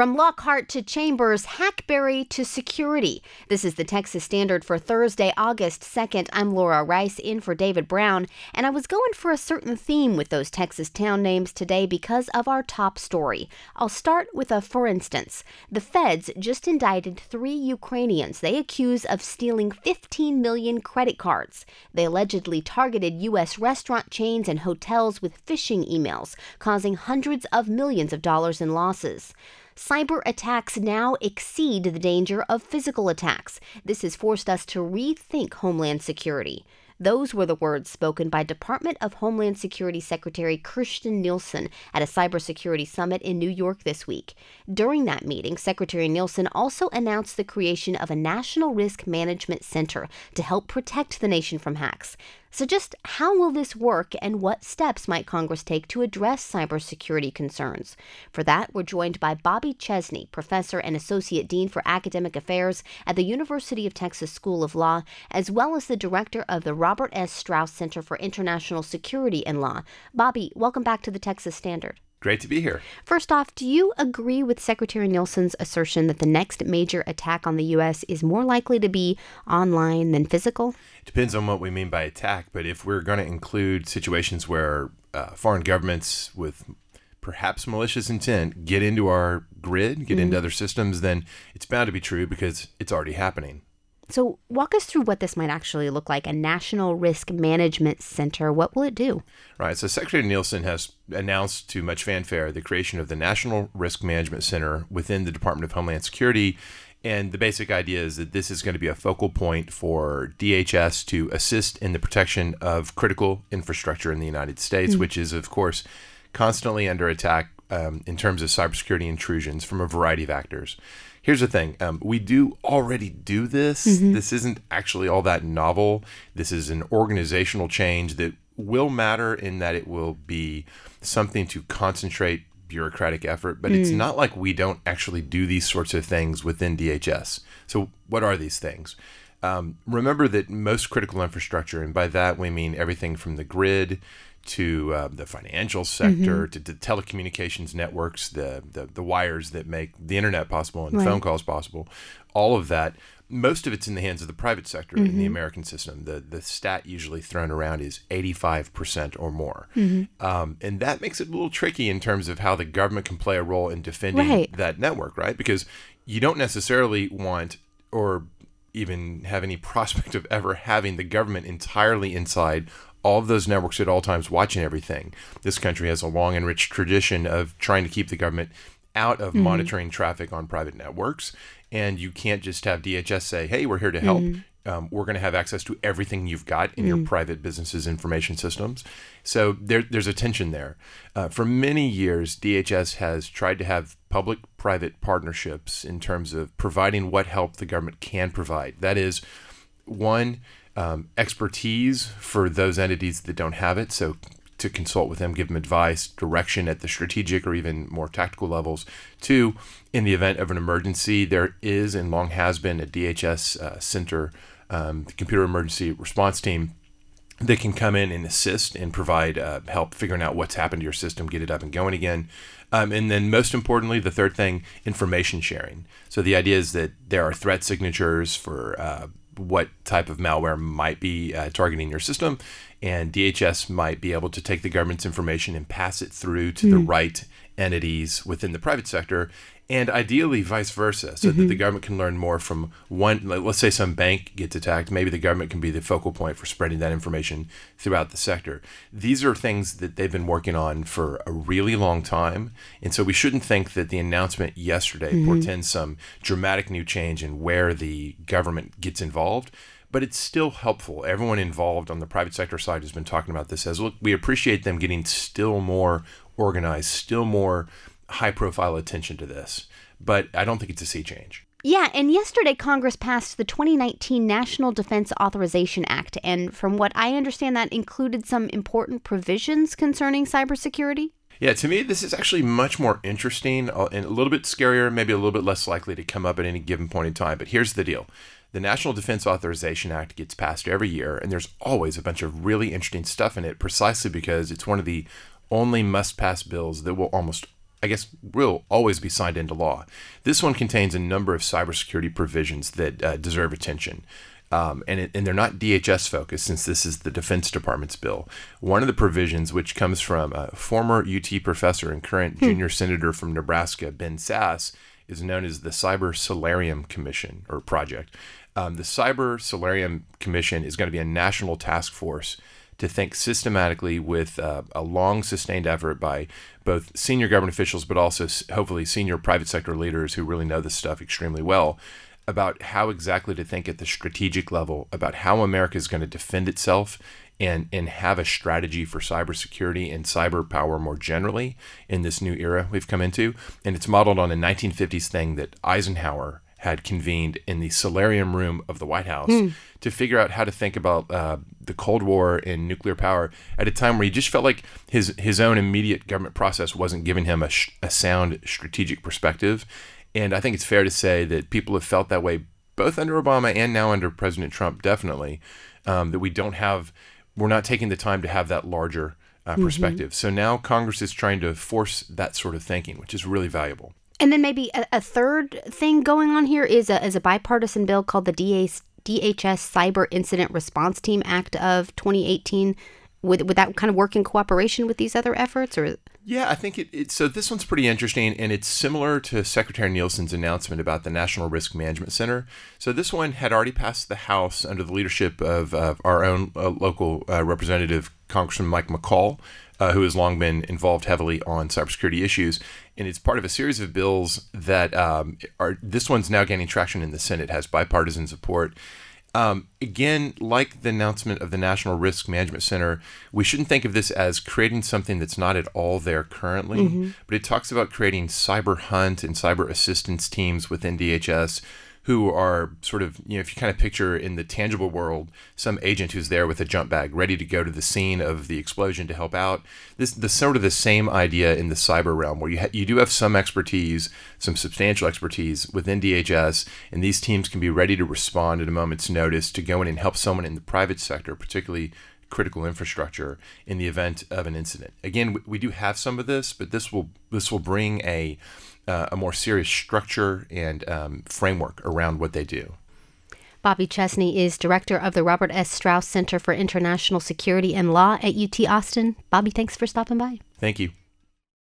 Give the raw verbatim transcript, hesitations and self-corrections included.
From Lockhart to Chambers, Hackberry to security. This is the Texas Standard for Thursday, August second. I'm Laura Rice in for David Brown, and I was going for a certain theme with those Texas town names today because of our top story. I'll start with a for instance. The feds just indicted three Ukrainians they accuse of stealing fifteen million credit cards. They allegedly targeted U S restaurant chains and hotels with phishing emails, causing hundreds of millions of dollars in losses. Cyber attacks now exceed the danger of physical attacks. This has forced us to rethink Homeland Security. Those were the words spoken by Department of Homeland Security Secretary Kirstjen Nielsen at a cybersecurity summit in New York this week. During that meeting, Secretary Nielsen also announced the creation of a National Risk Management Center to help protect the nation from hacks. So just how will this work, and what steps might Congress take to address cybersecurity concerns? For that, we're joined by Bobby Chesney, professor and associate dean for academic affairs at the University of Texas School of Law, as well as the director of the Robert S. Strauss Center for International Security and Law. Bobby, welcome back to the Texas Standard. Great to be here. First off, do you agree with Secretary Nielsen's assertion that the next major attack on the U S is more likely to be online than physical? It depends on what we mean by attack, but if we're going to include situations where uh, foreign governments with perhaps malicious intent get into our grid, get mm-hmm. into other systems, then it's bound to be true because it's already happening. So walk us through what this might actually look like, a National Risk Management Center. What will it do? Right. So Secretary Nielsen has announced to much fanfare the creation of the National Risk Management Center within the Department of Homeland Security. And the basic idea is that this is going to be a focal point for D H S to assist in the protection of critical infrastructure in the United States, mm-hmm. which is, of course, constantly under attack um, in terms of cybersecurity intrusions from a variety of actors. Here's the thing. Um, we do already do this. Mm-hmm. This isn't actually all that novel. This is an organizational change that will matter in that it will be something to concentrate bureaucratic effort, but mm. it's not like we don't actually do these sorts of things within D H S. So what are these things? Um, remember that most critical infrastructure, and by that we mean everything from the grid to uh, the financial sector, mm-hmm. to the telecommunications networks, the, the the wires that make the internet possible and right. phone calls possible, all of that, most of it's in the hands of the private sector mm-hmm. in the American system. The the stat usually thrown around is eighty-five percent or more. Mm-hmm. Um, and that makes it a little tricky in terms of how the government can play a role in defending right. that network, right? Because you don't necessarily want or even have any prospect of ever having the government entirely inside all of those networks at all times watching everything. This country has a long and rich tradition of trying to keep the government out of mm-hmm. monitoring traffic on private networks. And you can't just have D H S say, hey, we're here to help. Mm-hmm. Um, we're going to have access to everything you've got in mm-hmm. your private business's information systems. So there, there's a tension there. Uh, for many years, D H S has tried to have public-private partnerships in terms of providing what help the government can provide. That is, one, Um, expertise for those entities that don't have it. So to consult with them, give them advice, direction at the strategic or even more tactical levels. Two, in the event of an emergency, there is and long has been a D H S uh, center, um, the Computer Emergency Response Team, that can come in and assist and provide uh, help figuring out what's happened to your system, get it up and going again. Um, and then most importantly, the third thing, information sharing. So the idea is that there are threat signatures for uh, what type of malware might be uh, targeting your system, and D H S might be able to take the government's information and pass it through to mm. the right entities within the private sector, and ideally vice versa, so mm-hmm. that the government can learn more from one. Let's say some bank gets attacked, maybe the government can be the focal point for spreading that information throughout the sector. These are things that they've been working on for a really long time, and so we shouldn't think that the announcement yesterday mm-hmm. portends some dramatic new change in where the government gets involved. But it's still helpful. Everyone involved on the private sector side has been talking about this as, look, we appreciate them getting still more organized, still more high-profile attention to this. But I don't think it's a sea change. Yeah, and yesterday Congress passed the twenty nineteen National Defense Authorization Act, and from what I understand, that included some important provisions concerning cybersecurity. Yeah, to me, this is actually much more interesting and a little bit scarier, maybe a little bit less likely to come up at any given point in time. But here's the deal. The National Defense Authorization Act gets passed every year, and there's always a bunch of really interesting stuff in it, precisely because it's one of the only must-pass bills that will almost I guess, will always be signed into law. This one contains a number of cybersecurity provisions that uh, deserve attention. Um, and, it, and they're not D H S focused, since this is the Defense Department's bill. One of the provisions, which comes from a former U T professor and current hmm. junior senator from Nebraska, Ben Sasse, is known as the Cyber Solarium Commission or project. Um, the Cyber Solarium Commission is going to be a national task force to think systematically with uh, a long sustained effort by both senior government officials, but also hopefully senior private sector leaders who really know this stuff extremely well, about how exactly to think at the strategic level about how America is going to defend itself and, and have a strategy for cybersecurity and cyber power more generally in this new era we've come into. And it's modeled on a nineteen fifties thing that Eisenhower had convened in the solarium room of the White House mm. to figure out how to think about uh, the Cold War and nuclear power at a time where he just felt like his his own immediate government process wasn't giving him a, sh- a sound strategic perspective. And I think it's fair to say that people have felt that way both under Obama and now under President Trump, definitely, um, that we don't have, we're not taking the time to have that larger uh, perspective. Mm-hmm. So now Congress is trying to force that sort of thinking, which is really valuable. And then maybe a, a third thing going on here is a, is a bipartisan bill called the D H S Cyber Incident Response Team Act of twenty eighteen. Would, would that kind of work in cooperation with these other efforts? Or Yeah, I think it, it. So this one's pretty interesting, and it's similar to Secretary Nielsen's announcement about the National Risk Management Center. So this one had already passed the House under the leadership of uh, our own uh, local uh, representative, Congressman Mike McCall, uh, who has long been involved heavily on cybersecurity issues. And it's part of a series of bills that um, are. This one's now gaining traction in the Senate, has bipartisan support. Um, again, like the announcement of the National Risk Management Center, we shouldn't think of this as creating something that's not at all there currently, mm-hmm. but it talks about creating cyber hunt and cyber assistance teams within D H S who are sort of, you know, if you kind of picture in the tangible world, some agent who's there with a jump bag ready to go to the scene of the explosion to help out. This the sort of the same idea in the cyber realm, where you ha- you do have some expertise, some substantial expertise within D H S, and these teams can be ready to respond at a moment's notice to go in and help someone in the private sector, particularly critical infrastructure, in the event of an incident. Again, we, we do have some of this, but this will this will bring a uh, a more serious structure and um, framework around what they do. Bobby Chesney is director of the Robert S. Strauss Center for International Security and Law at U T Austin. Bobby, thanks for stopping by. Thank you.